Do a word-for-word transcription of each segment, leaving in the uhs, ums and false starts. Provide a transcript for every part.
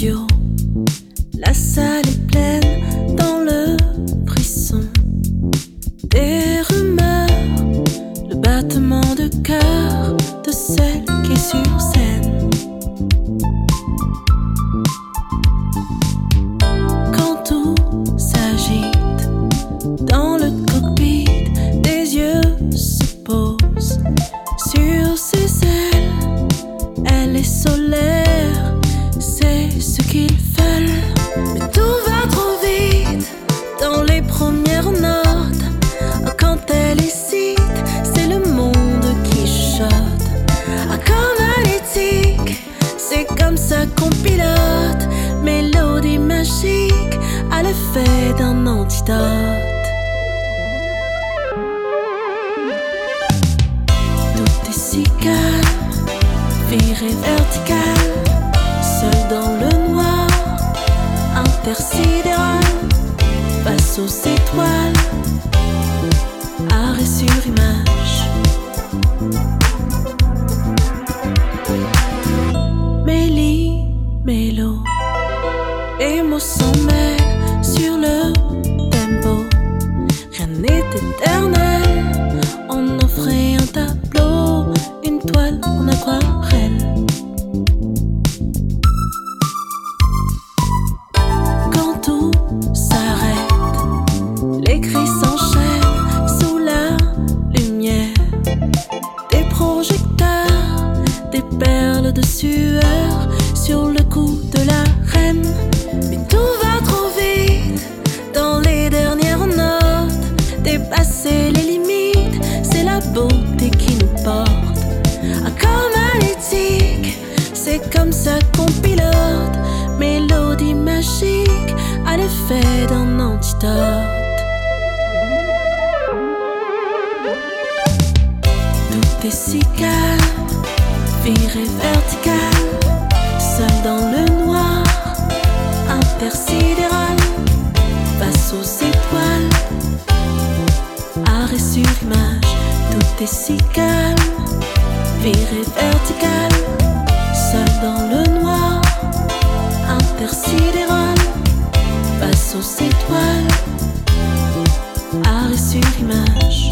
radio. La salle est pleine dans le frisson des rumeurs, le battement de cœur de celle qui est sur scène. Quand tout s'agite dans le cockpit, des yeux se posent sur ses ailes. Elle est solaire, c'est ce qu'ils veulent. Mais tout va trop vite dans les premières notes. Quand elle hésite, c'est le monde qui chote. Ah, comme alétique, c'est comme ça qu'on pilote. Mélodie magique à l'effet d'un antidote. Tout est si calme, viré vertical, seul dans le noir, intersidéral, face aux étoiles, arrêt sur image. Mélie, mélo, les mots s'en mêlent sur le tempo. Rien n'est éternel, on offrait un tableau, une toile en aquarelle. Quand tout s'arrête, les cris s'enchaînent sous la lumière des projecteurs, des perles de sueur sur le cou de la reine. Mais tout va trop vite dans les dernières notes, dépasser les limites, c'est la beauté qui nous porte. Ah, comme alétique, c'est comme ça qu'on pilote. Mélodie magique à l'effet d'un antidote. Tout est si calme, viré vertical, seul dans le noir, intersidéral, face aux étoiles, arrêt sur image. Tout est si calme, viré vertical, seul dans le noir, intersidéral, face aux étoiles, arrêt sur image.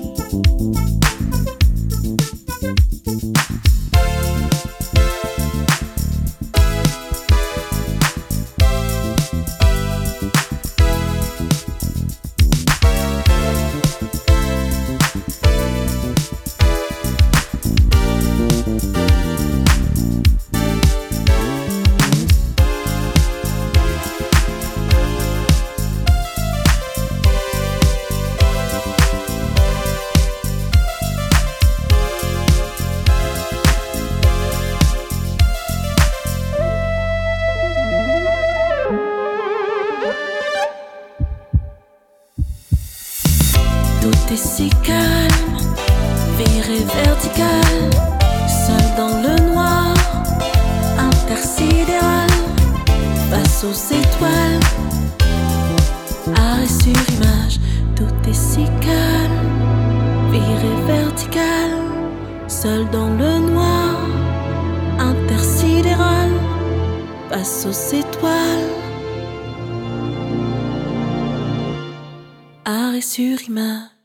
Tout est si calme, viré vertical, seul dans le noir, intersidéral, face aux étoiles, arrêt sur image. Tout est si calme, viré vertical, seul dans le noir, intersidéral, face aux étoiles, arrêt sur image.